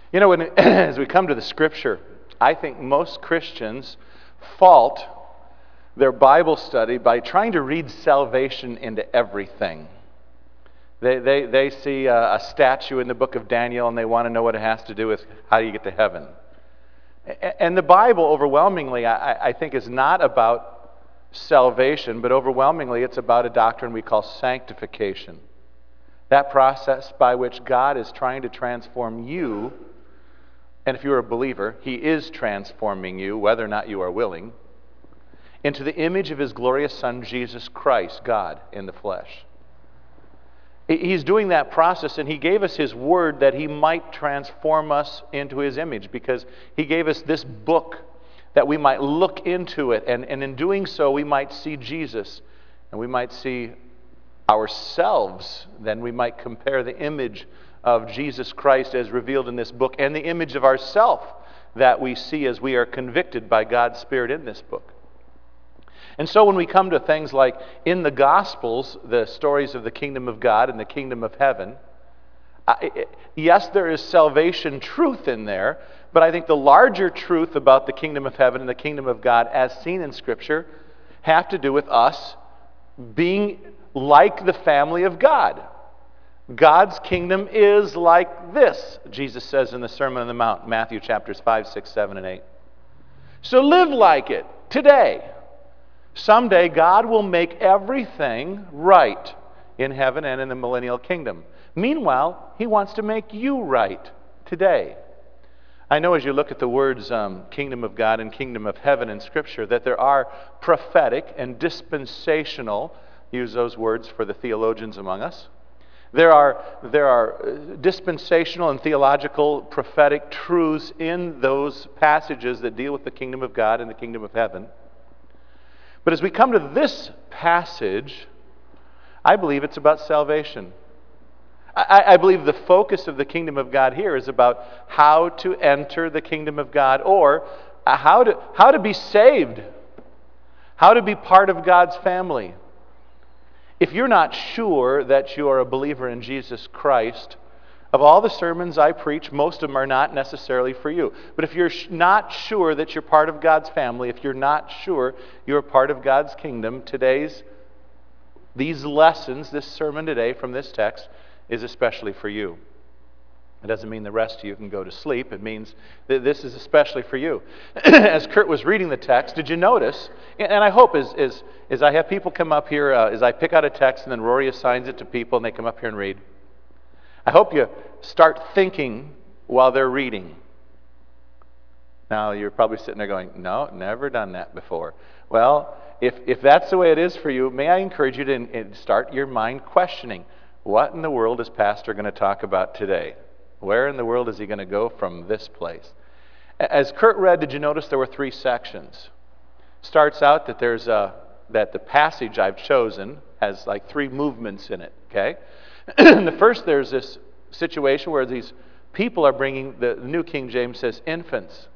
You know, as we come to the Scripture, I think most Christians fault their Bible study by trying to read salvation into everything. They see a statue in the book of Daniel and they want to know what it has to do with how you get to heaven. And the Bible, overwhelmingly, I think, is not about salvation, but overwhelmingly it's about a doctrine we call sanctification. That process by which God is trying to transform you, and if you're a believer, He is transforming you, whether or not you are willing, into the image of His glorious Son, Jesus Christ, God in the flesh. He's doing that process, and He gave us His Word that He might transform us into His image, because He gave us this book that we might look into it, and in doing so we might see Jesus, and we might see ourselves. Then we might compare the image of Jesus Christ as revealed in this book and the image of ourself that we see as we are convicted by God's Spirit in this book. And so when we come to things like in the Gospels, the stories of the kingdom of God and the kingdom of heaven, yes, there is salvation truth in there, but I think the larger truth about the kingdom of heaven and the kingdom of God as seen in Scripture have to do with us being like the family of God. God's kingdom is like this, Jesus says in the Sermon on the Mount, Matthew chapters 5, 6, 7, and 8. So live like it today. Someday God will make everything right in heaven and in the millennial kingdom. Meanwhile, He wants to make you right today. I know as you look at the words kingdom of God and kingdom of heaven in Scripture that there are prophetic and dispensational, use those words for the theologians among us. There are dispensational and theological prophetic truths in those passages that deal with the kingdom of God and the kingdom of heaven. But as we come to this passage, I believe it's about salvation. I believe the focus of the kingdom of God here is about how to enter the kingdom of God, or how to be saved, how to be part of God's family. If you're not sure that you are a believer in Jesus Christ, of all the sermons I preach, most of them are not necessarily for you. But if you're not sure that you're part of God's family, if you're not sure you're part of God's kingdom, these lessons, this sermon today from this text, is especially for you. It doesn't mean the rest of you can go to sleep. It means that this is especially for you. As Kurt was reading the text, did you notice, and I hope as I have people come up here, as I pick out a text and then Rory assigns it to people and they come up here and read, I hope you start thinking while they're reading. Now, you're probably sitting there going, no, never done that before. Well, if that's the way it is for you, may I encourage you to start your mind questioning, what in the world is Pastor going to talk about today? Where in the world is he going to go from this place? As Kurt read, did you notice there were 3 sections? Starts out that that the passage I've chosen has like 3 movements in it, okay? In the first, there's this situation where these people are bringing, the New King James says, infants,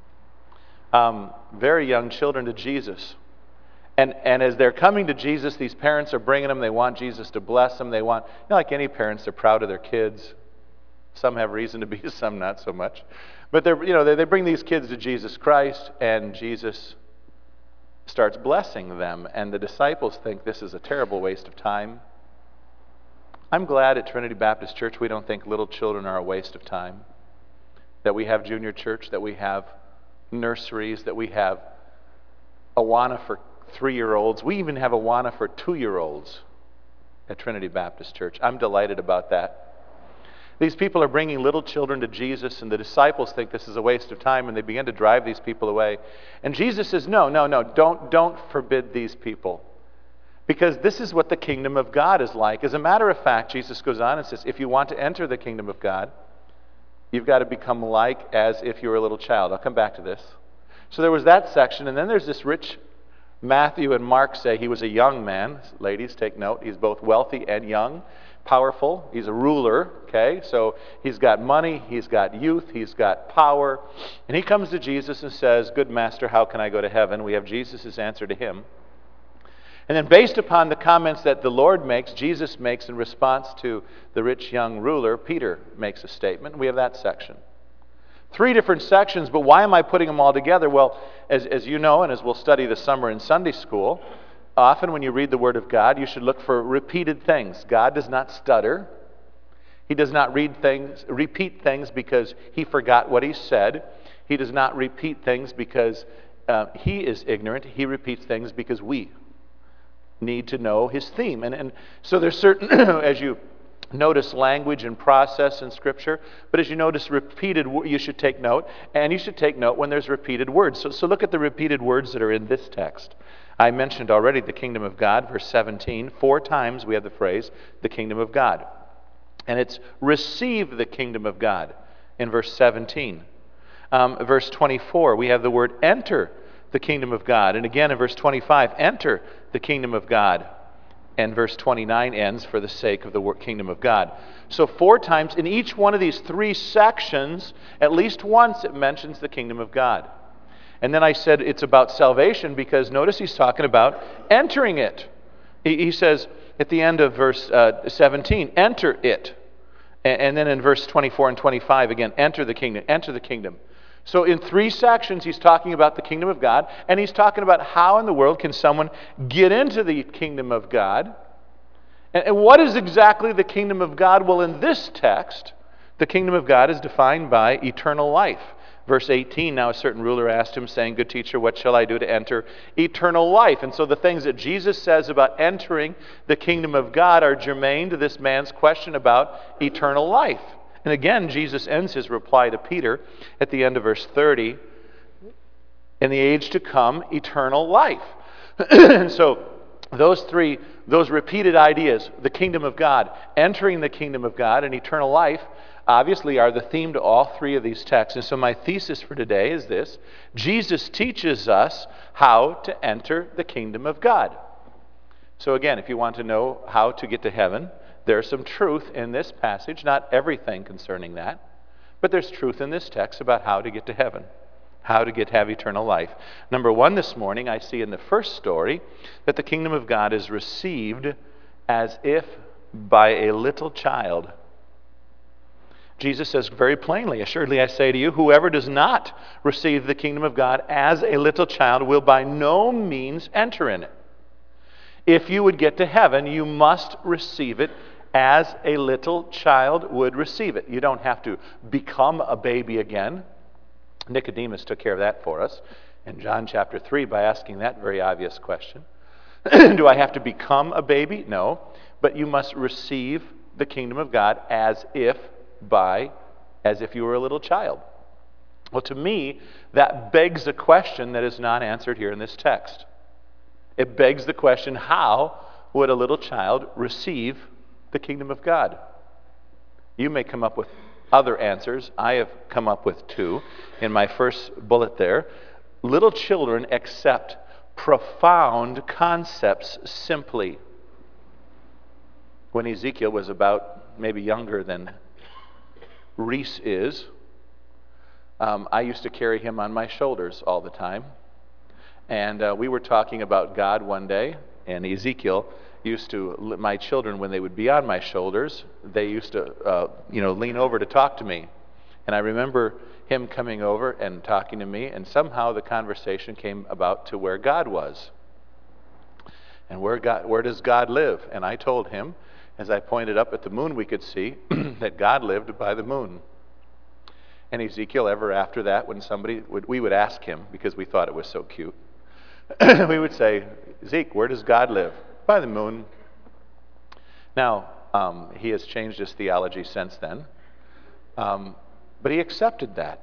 very young children to Jesus. And as they're coming to Jesus, these parents are bringing them. They want Jesus to bless them. They want, like any parents, they're proud of their kids. Some have reason to be, some not so much. But they bring these kids to Jesus Christ, and Jesus starts blessing them. And the disciples think this is a terrible waste of time. I'm glad at Trinity Baptist Church we don't think little children are a waste of time. That we have junior church, that we have nurseries, that we have Awana for 3-year-olds. We even have Awana for 2-year-olds at Trinity Baptist Church. I'm delighted about that. These people are bringing little children to Jesus, and the disciples think this is a waste of time, and they begin to drive these people away. And Jesus says, no, don't forbid these people. Because this is what the kingdom of God is like. As a matter of fact, Jesus goes on and says, if you want to enter the kingdom of God, you've got to become like as if you were a little child. I'll come back to this. So there was that section, and then there's this rich, Matthew and Mark say he was a young man. Ladies, take note. He's both wealthy and young, powerful. He's a ruler, okay? So he's got money, he's got youth, he's got power. And he comes to Jesus and says, good master, how can I go to heaven? We have Jesus' answer to him. And then based upon the comments that the Lord makes, Jesus makes in response to the rich young ruler, Peter makes a statement. We have that section. 3 different sections, but why am I putting them all together? Well, as you know, and as we'll study this summer in Sunday school, often when you read the Word of God, you should look for repeated things. God does not stutter. He does not repeat things because he forgot what he said. He does not repeat things because he is ignorant. He repeats things because we need to know his theme. And so there's certain, as you notice language and process in Scripture, but as you notice repeated, you should take note, and you should take note when there's repeated words. So look at the repeated words that are in this text. I mentioned already the kingdom of God, verse 17. 4 times we have the phrase, the kingdom of God. And it's receive the kingdom of God in verse 17. Verse 24, we have the word enter the kingdom of God. And again in verse 25, enter the kingdom of God. And verse 29 ends for the sake of the kingdom of God. So 4 times in each one of these 3 sections, at least once it mentions the kingdom of God. And then I said it's about salvation because notice he's talking about entering it. He says at the end of verse 17, enter it. And then in verse 24 and 25 again, enter the kingdom, enter the kingdom. So in 3 sections, he's talking about the kingdom of God, and he's talking about how in the world can someone get into the kingdom of God. And what is exactly the kingdom of God? Well, in this text, the kingdom of God is defined by eternal life. Verse 18, now a certain ruler asked him, saying, Good teacher, what shall I do to enter eternal life? And so the things that Jesus says about entering the kingdom of God are germane to this man's question about eternal life. And again, Jesus ends his reply to Peter at the end of verse 30, in the age to come, eternal life. And so those repeated ideas, the kingdom of God, entering the kingdom of God, and eternal life, obviously are the theme to all 3 of these texts. And so my thesis for today is this: Jesus teaches us how to enter the kingdom of God. So again, if you want to know how to get to heaven, there's some truth in this passage, not everything concerning that, but there's truth in this text about how to get to heaven, how to have eternal life. Number 1 this morning, I see in the first story that the kingdom of God is received as if by a little child. Jesus says very plainly, assuredly I say to you, whoever does not receive the kingdom of God as a little child will by no means enter in it. If you would get to heaven, you must receive it as a little child would receive it. You don't have to become a baby again. Nicodemus took care of that for us in John chapter 3 by asking that very obvious question. Do I have to become a baby? No. But you must receive the kingdom of God as if you were a little child. Well, to me, that begs a question that is not answered here in this text. It begs the question, how would a little child receive the kingdom of God? You may come up with other answers. I have come up with 2 in my first bullet there. Little children accept profound concepts simply. When Ezekiel was about maybe younger than Reese is, I used to carry him on my shoulders all the time. And we were talking about God one day, and Ezekiel used to, my children, when they would be on my shoulders, they used to, lean over to talk to me. And I remember him coming over and talking to me, and somehow the conversation came about to where God was. And where does God live? And I told him, as I pointed up at the moon we could see, that God lived by the moon. And Ezekiel, ever after that, when we would ask him, because we thought it was so cute, we would say, Zeke, where does God live? By the moon. Now, he has changed his theology since then, but he accepted that.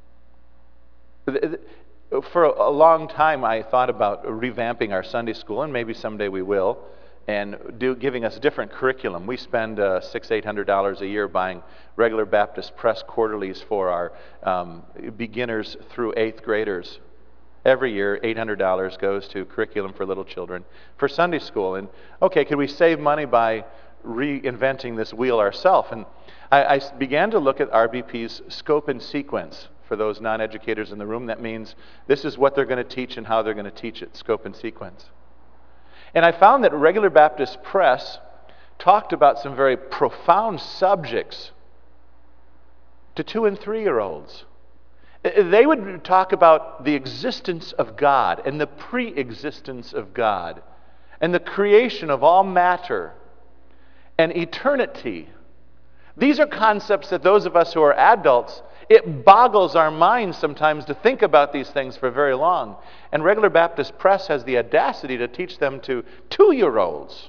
For a long time, I thought about revamping our Sunday school, and maybe someday we will, and giving us different curriculum. We spend $600-800 a year buying regular Baptist Press quarterlies for our beginners through 8th graders. Every year, $800 goes to curriculum for little children for Sunday school. And okay, could we save money by reinventing this wheel ourselves? And I began to look at RBP's scope and sequence. For those non-educators in the room, that means this is what they're going to teach and how they're going to teach it, scope and sequence. And I found that Regular Baptist Press talked about some very profound subjects to 2- and 3-year-olds. They would talk about the existence of God and the pre-existence of God and the creation of all matter and eternity. These are concepts that those of us who are adults, it boggles our minds sometimes to think about these things for very long. And Regular Baptist Press has the audacity to teach them to 2-year-olds.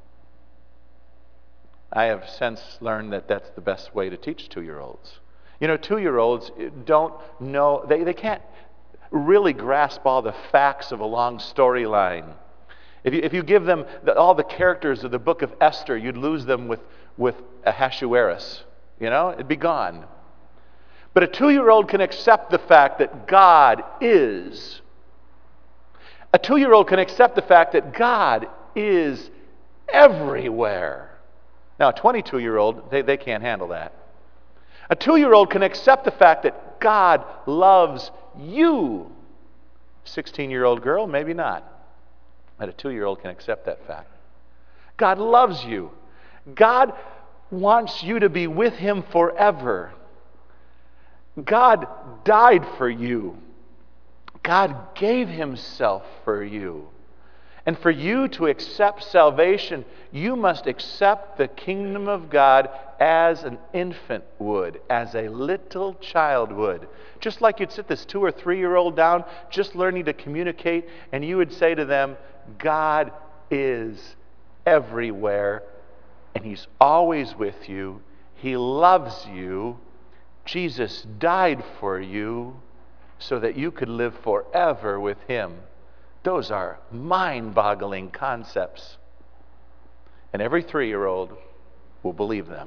I have since learned that that's the best way to teach 2-year-olds. 2-year-olds don't know, they can't really grasp all the facts of a long storyline. If you give them all the characters of the book of Esther, you'd lose them with Ahasuerus. It'd be gone. But a 2-year-old can accept the fact that God is. A 2-year-old can accept the fact that God is everywhere. Now, a 22-year-old, they can't handle that. A 2-year-old can accept the fact that God loves you. 16-year-old girl, maybe not. But a 2-year-old can accept that fact. God loves you. God wants you to be with Him forever. God died for you. God gave Himself for you. And for you to accept salvation, you must accept the kingdom of God as an infant would, as a little child would. Just like you'd sit this 2 or 3-year-old down, just learning to communicate, and you would say to them, God is everywhere, and He's always with you. He loves you. Jesus died for you so that you could live forever with Him. Those are mind-boggling concepts. And every 3-year-old will believe them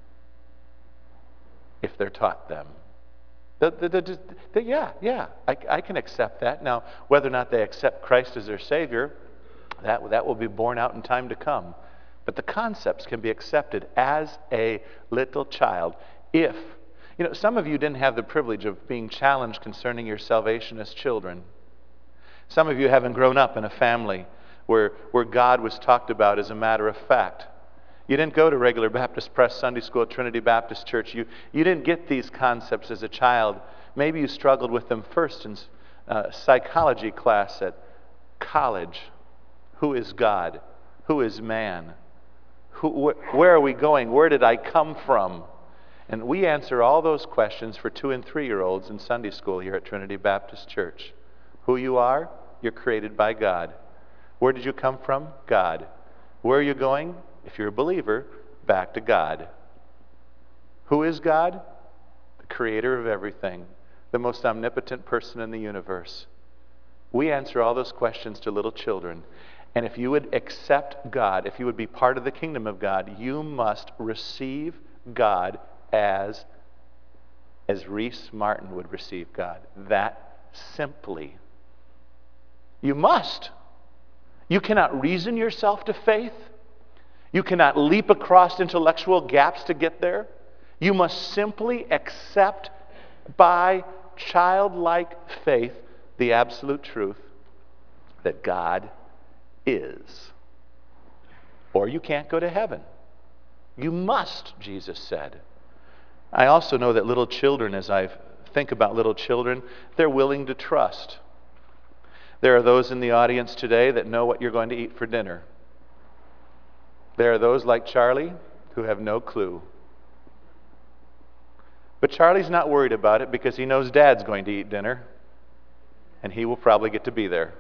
if they're taught them. Yeah, I can accept that. Now, whether or not they accept Christ as their Savior, that will be borne out in time to come. But the concepts can be accepted as a little child if, some of you didn't have the privilege of being challenged concerning your salvation as children. Some of you haven't grown up in a family where God was talked about as a matter of fact. You didn't go to Regular Baptist Press Sunday School at Trinity Baptist Church. You didn't get these concepts as a child. Maybe you struggled with them first in psychology class at college. Who is God? Who is man? Where are we going? Where did I come from? And we answer all those questions for 2- and 3-year-olds in Sunday school here at Trinity Baptist Church. Who you are? You're created by God. Where did you come from? God. Where are you going? If you're a believer, back to God. Who is God? The creator of everything, the most omnipotent person in the universe. We answer all those questions to little children. And if you would accept God, if you would be part of the kingdom of God, you must receive God as Reese Martin would receive God. That simply. You must. You cannot reason yourself to faith. You cannot leap across intellectual gaps to get there. You must simply accept by childlike faith the absolute truth that God is. Or you can't go to heaven. You must, Jesus said. I also know that little children, as I think about little children, they're willing to trust. There are those in the audience today that know what you're going to eat for dinner. There are those like Charlie who have no clue. But Charlie's not worried about it because he knows Dad's going to eat dinner, and he will probably get to be there.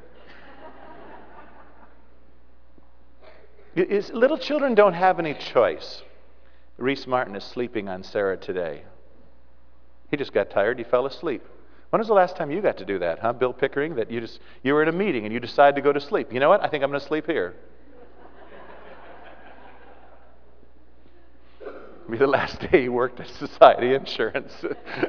Little children don't have any choice. Reese Martin is sleeping on Sarah today. He just got tired. He fell asleep. When was the last time you got to do that, huh, Bill Pickering? That you were in a meeting and you decided to go to sleep. You know what? I think I'm going to sleep here. It'll be the last day he worked at Society Insurance.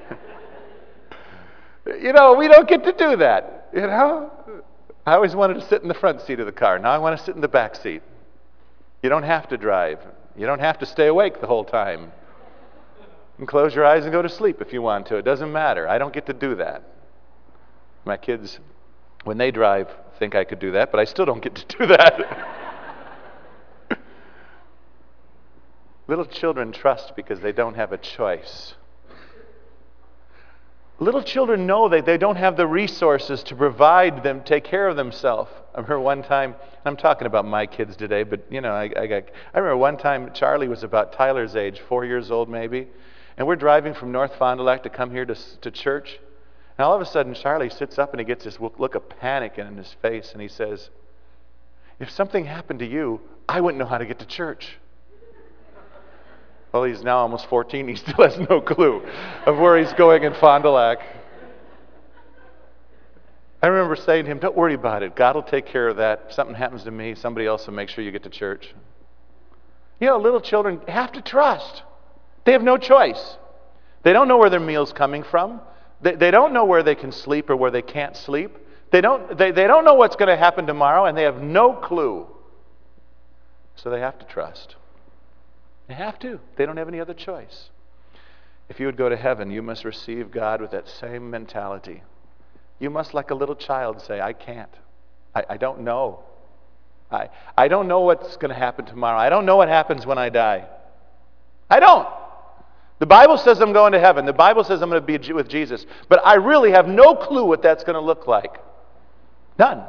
We don't get to do that. I always wanted to sit in the front seat of the car. Now I want to sit in the back seat. You don't have to drive. You don't have to stay awake the whole time. You can close your eyes and go to sleep if you want to. It doesn't matter. I don't get to do that. My kids, when they drive, think I could do that, but I still don't get to do that. Little children trust because they don't have a choice. Little children know that they don't have the resources to provide them, take care of themselves. I remember one time, I'm talking about my kids today, but I remember one time Charlie was about Tyler's age, 4 years old maybe, and we're driving from North Fond du Lac to come here to church, and all of a sudden Charlie sits up and he gets this look of panic in his face, and he says, "If something happened to you, I wouldn't know how to get to church." Well, he's now almost 14. He still has no clue of where he's going in Fond du Lac. I remember saying to him, "Don't worry about it. God will take care of that. If something happens to me, somebody else will make sure you get to church." Little children have to trust. They have no choice. They don't know where their meal's coming from. They don't know where they can sleep or where they can't sleep. They don't know what's going to happen tomorrow, and they have no clue. So they have to trust. They have to. They don't have any other choice. If you would go to heaven, you must receive God with that same mentality. You must, like a little child, say, "I can't. I don't know. I don't know what's going to happen tomorrow. I don't know what happens when I die. I don't. The Bible says I'm going to heaven. The Bible says I'm going to be with Jesus. But I really have no clue what that's going to look like. None."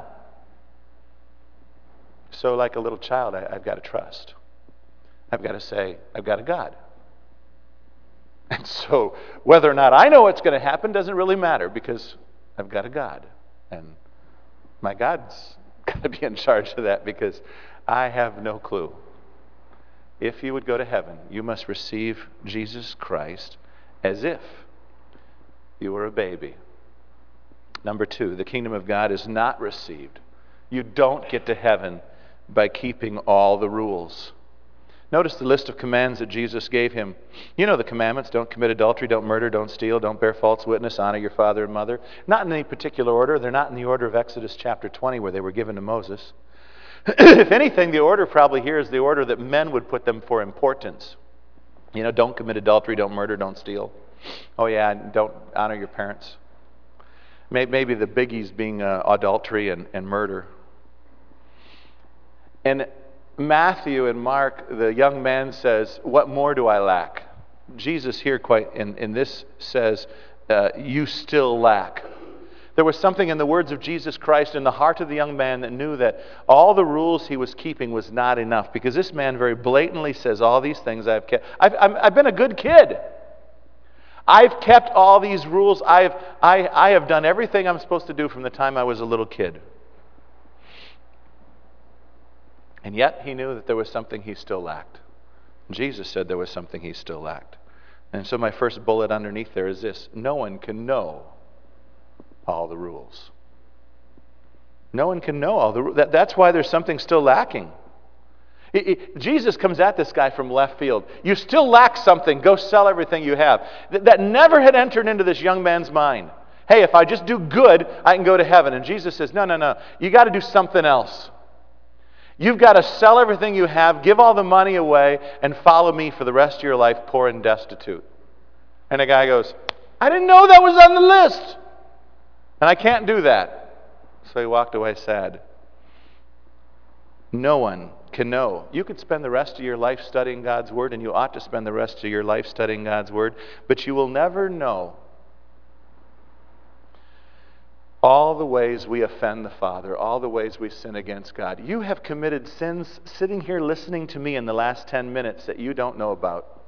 So like a little child, I've got to trust. I've got to say, I've got a God. And so whether or not I know what's going to happen doesn't really matter, because I've got a God. And my God's got to be in charge of that, because I have no clue. If you would go to heaven, you must receive Jesus Christ as if you were a baby. Number 2, the kingdom of God is not received. You don't get to heaven by keeping all the rules. Notice the list of commands that Jesus gave him. You know the commandments: don't commit adultery, don't murder, don't steal, don't bear false witness, honor your father and mother. Not in any particular order. They're not in the order of Exodus chapter 20 where they were given to Moses. If anything, the order probably here is the order that men would put them for importance. Don't commit adultery, don't murder, don't steal. Oh yeah, don't honor your parents. Maybe the biggies being adultery and murder. And Matthew and Mark, the young man says, "What more do I lack?" Jesus here in this says, "You still lack." There was something in the words of Jesus Christ in the heart of the young man that knew that all the rules he was keeping was not enough, because this man very blatantly says, "All these things I've kept. I've been a good kid. I've kept all these rules. I have done everything I'm supposed to do from the time I was a little kid." And yet he knew that there was something he still lacked. Jesus said there was something he still lacked. And so my first bullet underneath there is this: no one can know all the rules. No one can know all the rules. That's why there's something still lacking. Jesus comes at this guy from left field. You still lack something. Go sell everything you have. That never had entered into this young man's mind. Hey, if I just do good, I can go to heaven. And Jesus says, no. You got to do something else. You've got to sell everything you have, give all the money away, and follow me for the rest of your life, poor and destitute. And the guy goes, "I didn't know that was on the list. And I can't do that." So he walked away sad. No one can know. You could spend the rest of your life studying God's Word, and you ought to spend the rest of your life studying God's Word, but you will never know all the ways we offend the Father, all the ways we sin against God. You have committed sins sitting here listening to me in the last 10 minutes that you don't know about.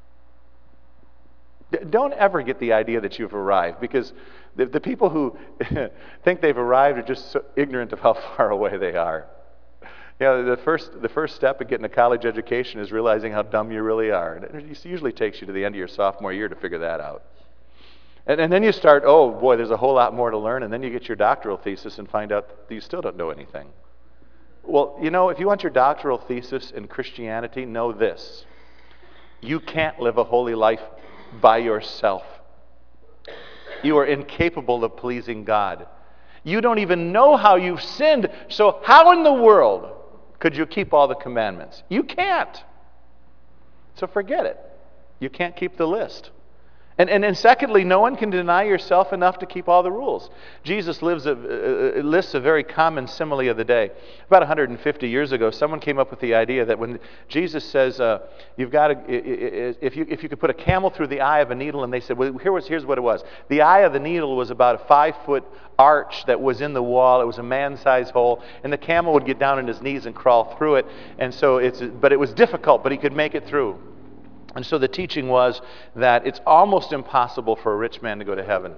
Don't ever get the idea that you've arrived, because the people who think they've arrived are just so ignorant of how far away they are. The first step of getting a college education is realizing how dumb you really are. It usually takes you to the end of your sophomore year to figure that out. And then you start, oh boy, there's a whole lot more to learn, and then you get your doctoral thesis and find out that you still don't know anything. Well, if you want your doctoral thesis in Christianity, know this: you can't live a holy life by yourself. You are incapable of pleasing God. You don't even know how you've sinned, so how in the world could you keep all the commandments? You can't. So forget it. You can't keep the list. And secondly, no one can deny yourself enough to keep all the rules. Jesus lists a very common simile of the day. About 150 years ago, someone came up with the idea that when Jesus says, you've got to, if you could put a camel through the eye of a needle, and they said, well, here's what it was. The eye of the needle was about a 5-foot arch that was in the wall. It was a man-sized hole, and the camel would get down on his knees and crawl through it. And so but it was difficult, but he could make it through. And so the teaching was that it's almost impossible for a rich man to go to heaven.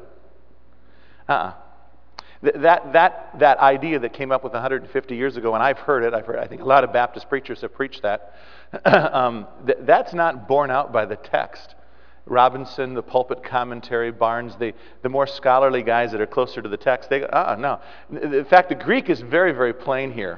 That idea that came up with 150 years ago, and I've heard it, I think a lot of Baptist preachers have preached that, that's not borne out by the text. Robinson, the pulpit commentary, Barnes, the more scholarly guys that are closer to the text, they go, no. In fact, the Greek is very, very plain here.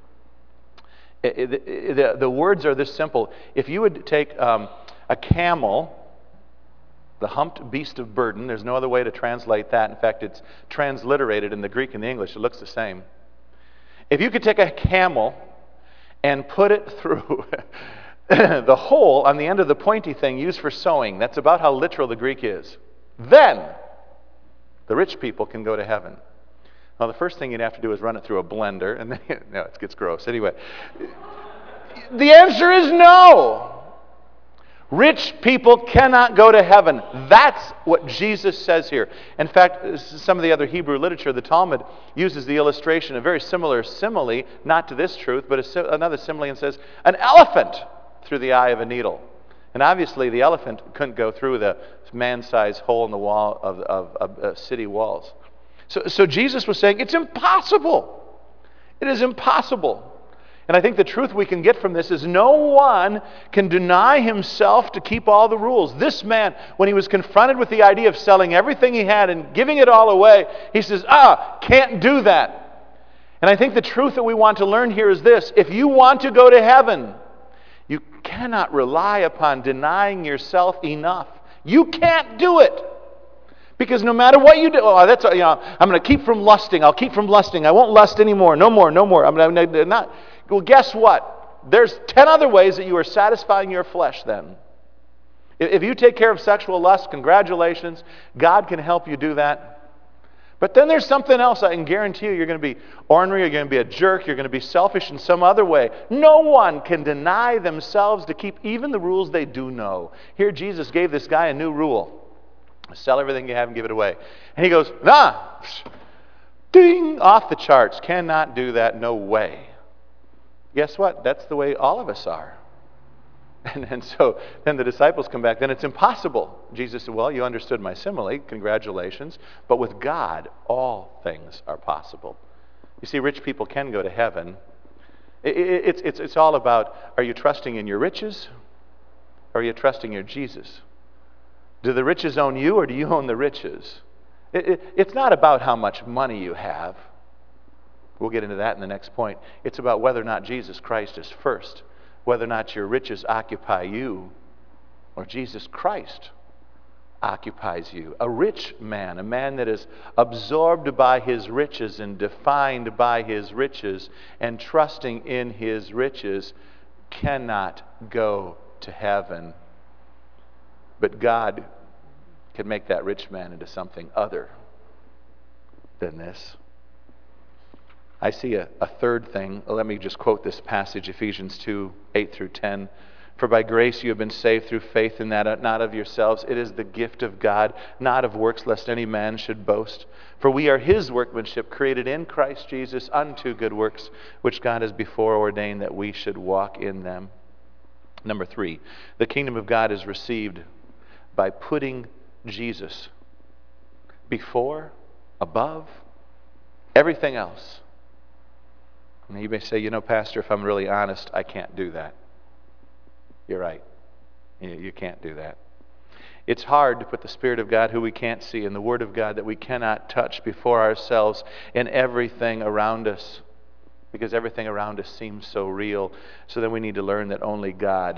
The words are this simple. If you would take a camel, the humped beast of burden, there's no other way to translate that. In fact, it's transliterated in the Greek and the English. It looks the same. If you could take a camel and put it through the hole on the end of the pointy thing used for sewing, that's about how literal the Greek is, then the rich people can go to heaven. Well, the first thing you'd have to do is run it through a blender, and then, no, it gets gross. Anyway, the answer is no. Rich people cannot go to heaven. That's what Jesus says here. In fact, some of the other Hebrew literature, the Talmud, uses the illustration, a very similar simile, not to this truth, but another simile, and says, an elephant through the eye of a needle. And obviously, the elephant couldn't go through the man-sized hole in the wall of city walls. So Jesus was saying, it's impossible. It is impossible. And I think the truth we can get from this is no one can deny himself to keep all the rules. This man, when he was confronted with the idea of selling everything he had and giving it all away, he says, can't do that. And I think the truth that we want to learn here is this. If you want to go to heaven, you cannot rely upon denying yourself enough. You can't do it. Because no matter what you do, I'm going to keep from lusting. I'll keep from lusting. I won't lust anymore. No more. I'm not. Well, guess what? There's 10 other ways that you are satisfying your flesh then. If you take care of sexual lust, congratulations. God can help you do that. But then there's something else. I can guarantee you, you're going to be ornery, you're going to be a jerk, you're going to be selfish in some other way. No one can deny themselves to keep even the rules they do know. Here Jesus gave this guy a new rule. Sell everything you have and give it away. And he goes, ding, off the charts. Cannot do that, no way. Guess what? That's the way all of us are. And so then the disciples come back, then it's impossible. Jesus said, well, you understood my simile, congratulations. But with God, all things are possible. You see, rich people can go to heaven. It's all about, are you trusting in your riches, or are you trusting in Jesus? Do the riches own you, or do you own the riches? It's not about how much money you have. We'll get into that in the next point. It's about whether or not Jesus Christ is first, whether or not your riches occupy you, or Jesus Christ occupies you. A rich man, a man that is absorbed by his riches and defined by his riches and trusting in his riches, cannot go to heaven. But God can make that rich man into something other than this. I see a third thing. Let me just quote this passage, Ephesians 2, 8 through 10. For by grace you have been saved through faith, and that not of yourselves. It is the gift of God, not of works, lest any man should boast. For we are his workmanship, created in Christ Jesus unto good works, which God has before ordained that we should walk in them. Number 3, the kingdom of God is received by putting Jesus before, above, everything else. And you may say, Pastor, if I'm really honest, I can't do that. You're right. You can't do that. It's hard to put the Spirit of God, who we can't see, and the Word of God that we cannot touch, before ourselves in everything around us, because everything around us seems so real. So then we need to learn that only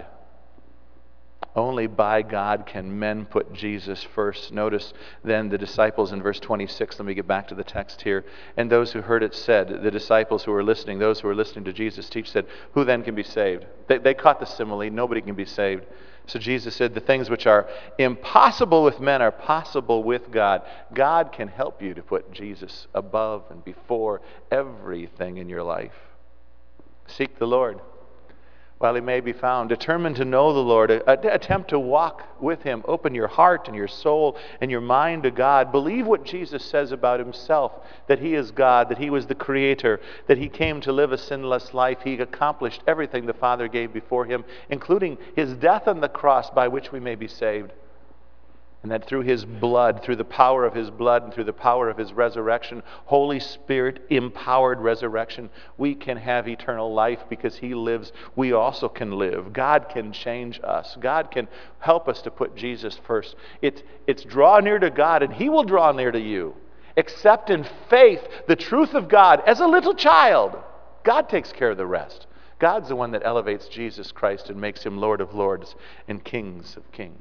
by God can men put Jesus first. Notice then the disciples in verse 26. Let me get back to the text here. And those who heard it said, the disciples who were listening, those who were listening to Jesus teach, said, who then can be saved? They caught the simile. Nobody can be saved. So Jesus said, the things which are impossible with men are possible with God. God can help you to put Jesus above and before everything in your life. Seek the Lord while he may be found. Determined to know the Lord. Attempt to walk with him. Open your heart and your soul and your mind to God. Believe what Jesus says about himself, that he is God, that he was the creator, that he came to live a sinless life. He accomplished everything the Father gave before him, including his death on the cross by which we may be saved. And that through his blood, through the power of his blood and through the power of his resurrection, Holy Spirit empowered resurrection, we can have eternal life because he lives. We also can live. God can change us. God can help us to put Jesus first. It's draw near to God and he will draw near to you. Accept in faith the truth of God as a little child. God takes care of the rest. God's the one that elevates Jesus Christ and makes him Lord of lords and Kings of kings.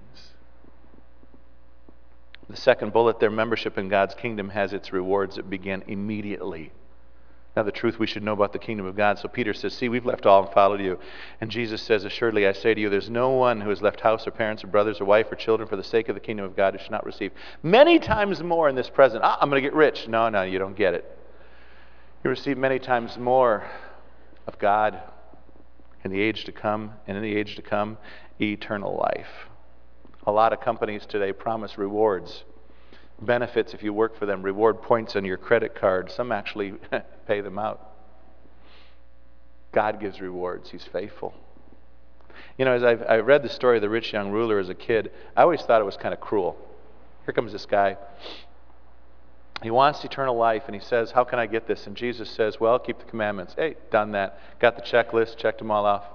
The second bullet there, membership in God's kingdom has its rewards that begin immediately. Now the truth we should know about the kingdom of God. So Peter says, see, we've left all and followed you. And Jesus says, assuredly I say to you, there's no one who has left house or parents or brothers or wife or children for the sake of the kingdom of God who should not receive many times more in this present. I'm going to get rich. No, you don't get it. You receive many times more of God in the age to come, and in the age to come, eternal life. A lot of companies today promise rewards, benefits if you work for them, reward points on your credit card. Some actually pay them out. God gives rewards. He's faithful. You know, as I read the story of the rich young ruler as a kid, I always thought it was kind of cruel. Here comes this guy. He wants eternal life, and he says, how can I get this? And Jesus says, well, keep the commandments. Hey, done that. Got the checklist, checked them all off.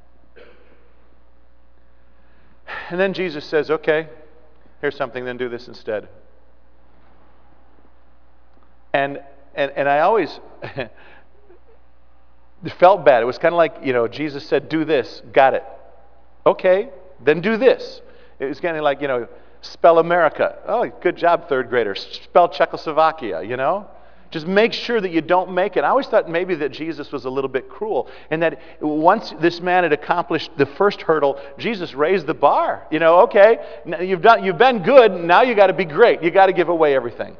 And then Jesus says, okay, here's something, then do this instead. And I always felt bad. It was kind of like, Jesus said, do this, got it. Okay, then do this. It was kind of like, spell America. Oh, good job, third grader. Spell Czechoslovakia, Just make sure that you don't make it. I always thought maybe that Jesus was a little bit cruel, and that once this man had accomplished the first hurdle, Jesus raised the bar. Okay, you've been good, now you got to be great. You got to give away everything.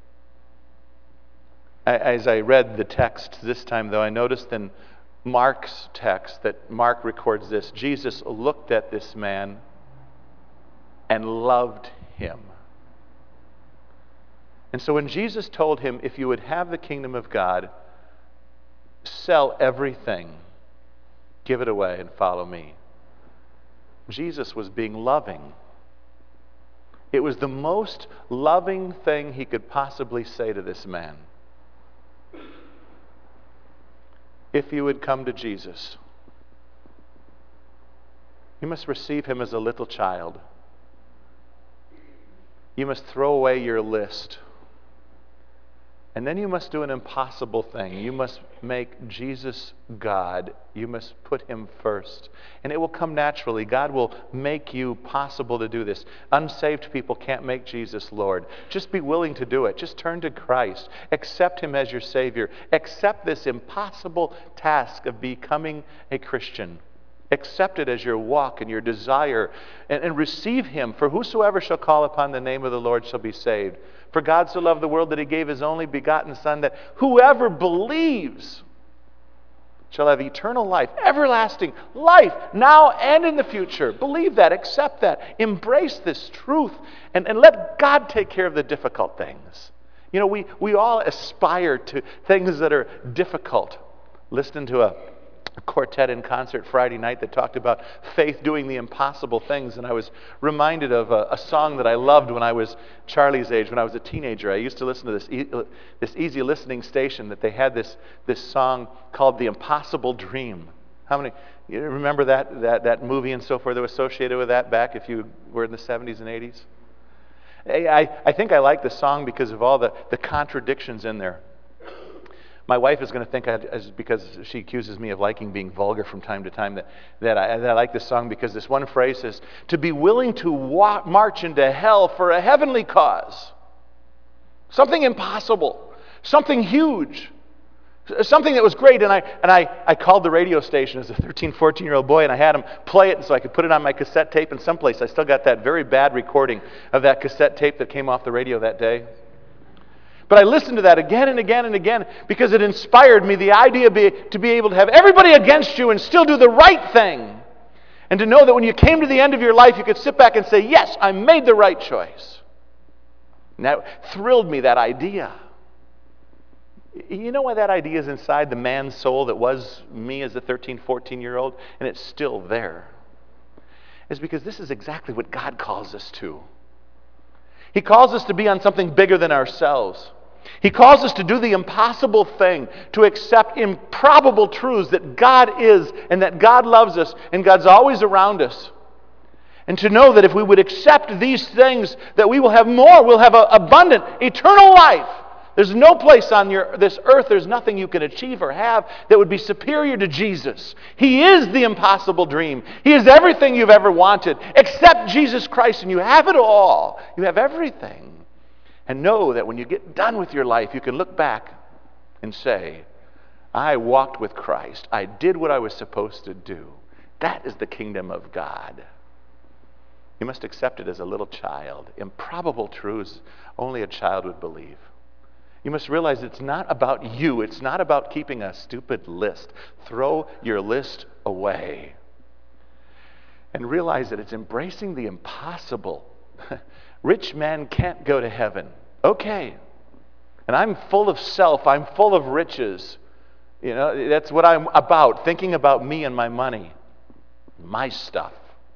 As I read the text this time, though, I noticed in Mark's text that Mark records this. Jesus looked at this man and loved him. And so when Jesus told him, if you would have the kingdom of God, sell everything, give it away, and follow me, Jesus was being loving. It was the most loving thing he could possibly say to this man. If you would come to Jesus, you must receive him as a little child. You must throw away your list. And then you must do an impossible thing. You must make Jesus God. You must put him first. And it will come naturally. God will make you possible to do this. Unsaved people can't make Jesus Lord. Just be willing to do it. Just turn to Christ. Accept him as your Savior. Accept this impossible task of becoming a Christian. Accept it as your walk and your desire, and receive him. For whosoever shall call upon the name of the Lord shall be saved. For God so loved the world that he gave his only begotten Son, that whoever believes shall have eternal life, everlasting life, now and in the future. Believe that, accept that, embrace this truth, and let God take care of the difficult things. We all aspire to things that are difficult. Listen to a quartet in concert Friday night that talked about faith doing the impossible things, and I was reminded of a song that I loved when I was Charlie's age, when I was a teenager. I used to listen to this easy listening station that they had this song called The Impossible Dream. How many you remember that movie and so forth that was associated with that back if you were in the 70s and 80s? I think I like the song because of all the contradictions in there. My wife is going to think, because she accuses me of liking being vulgar from time to time, that I like this song because this one phrase says, to be willing to march into hell for a heavenly cause. Something impossible. Something huge. Something that was great, and I called the radio station as a 13, 14-year-old boy, and I had them play it so I could put it on my cassette tape, and someplace I still got that very bad recording of that cassette tape that came off the radio that day. But I listened to that again and again and again because it inspired me, the idea to be able to have everybody against you and still do the right thing. And to know that when you came to the end of your life, you could sit back and say, yes, I made the right choice. And that thrilled me, that idea. You know why that idea is inside the man's soul that was me as a 13, 14-year-old? And it's still there. It's because this is exactly what God calls us to. He calls us to be on something bigger than ourselves. He calls us to do the impossible thing, to accept improbable truths that God is and that God loves us and God's always around us. And to know that if we would accept these things, that we will have more, we'll have abundant, eternal life. There's no place on this earth, there's nothing you can achieve or have that would be superior to Jesus. He is the impossible dream. He is everything you've ever wanted. Accept Jesus Christ and you have it all. You have everything. And know that when you get done with your life, you can look back and say, I walked with Christ. I did what I was supposed to do. That is the kingdom of God. You must accept it as a little child. Improbable truths only a child would believe. You must realize it's not about you. It's not about keeping a stupid list. Throw your list away. And realize that it's embracing the impossible. Rich men can't go to heaven. Okay. And I'm full of self. I'm full of riches. You know, that's what I'm about. Thinking about me and my money. My stuff.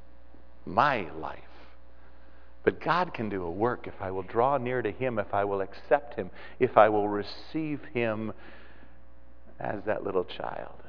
My life. But God can do a work if I will draw near to Him, if I will accept Him, if I will receive Him as that little child.